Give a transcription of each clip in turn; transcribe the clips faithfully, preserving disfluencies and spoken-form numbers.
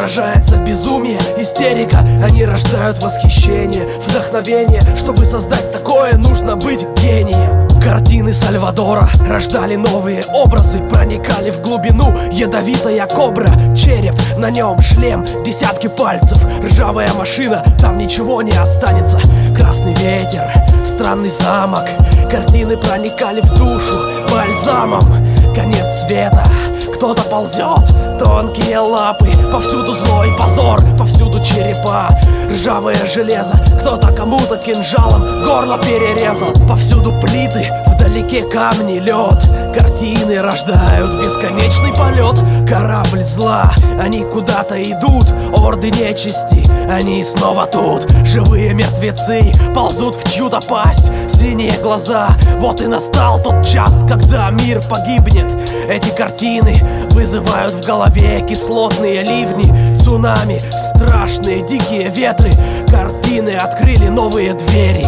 отражается безумие, истерика. Они рождают восхищение, вдохновение. Чтобы создать такое, нужно быть гением. Картины Сальвадора рождали новые образы, проникали в глубину ядовитая кобра. Череп, на нем шлем, десятки пальцев, ржавая машина, там ничего не останется. Красный ветер, странный замок, картины проникали в душу бальзамом. Конец света, кто-то ползет, тонкие лапы, повсюду злой позор, повсюду черепа. Ржавое железо, кто-то кому-то кинжалом горло перерезал. Повсюду плиты, вдалеке камни, лед. Картины рождают бесконечный полет. Корабль зла, они куда-то идут. Орды нечисти, они снова тут. Живые мертвецы ползут в чью-то пасть. Синие глаза, вот и настал тот час, когда мир погибнет. Эти картины вызывают в голове кислотные ливни, цунами, страшные дикие ветры. Картины открыли новые двери.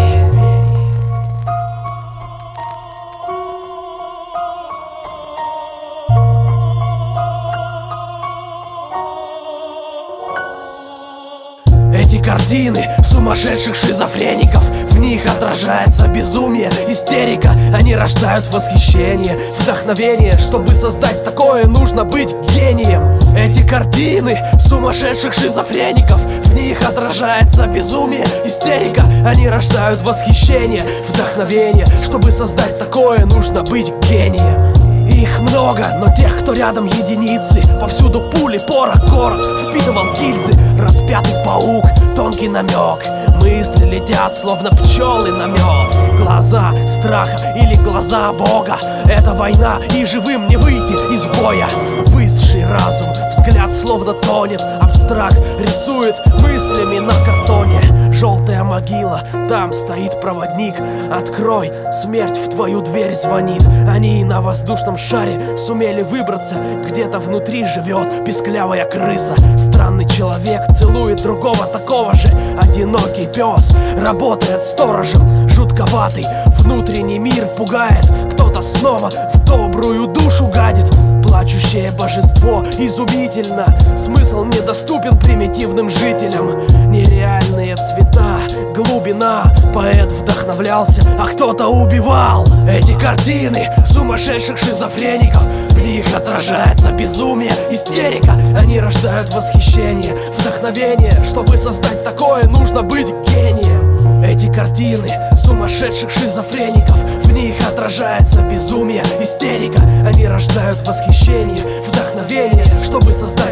Эти картины сумасшедших шизофреников, в них отражается безумие, истерика. Они рождают восхищение, вдохновение. Чтобы создать такое, нужно быть гением. Эти картины сумасшедших шизофреников, в них отражается безумие, истерика. Они рождают восхищение, вдохновение. Чтобы создать такое, нужно быть гением. Их много, но тех, кто рядом, единицы. Повсюду пули, порох, город впитывал гильзы. Распятый паук, тонкий намек. Мысли летят, словно пчелы на мед. Глаза страха или глаза Бога. Это война, и живым не выйти из боя. Высший разум, взгляд словно тонет. Абстракт рисует мыслями на картоне. Желтая могила, там стоит проводник. Открой, смерть в твою дверь звонит. Они на воздушном шаре сумели выбраться. Где-то внутри живет писклявая крыса. Странный человек целует другого такого же. Одинокий пес работает сторожем. Жутковатый внутренний мир пугает. Кто-то снова в добрую душу гадит. Плачущее божество изумительно. Смысл недоступен примитивным жителям. Нереальные цвета, глубина. Поэт вдохновлялся, а кто-то убивал. Эти картины сумасшедших шизофреников, в них отражается безумие, истерика. Они рождают восхищение, вдохновение. Чтобы создать такое, нужно быть гением. Эти картины сумасшедших шизофреников, в них отражается безумие, истерика. Они рождают восхищение, вдохновение. Чтобы создать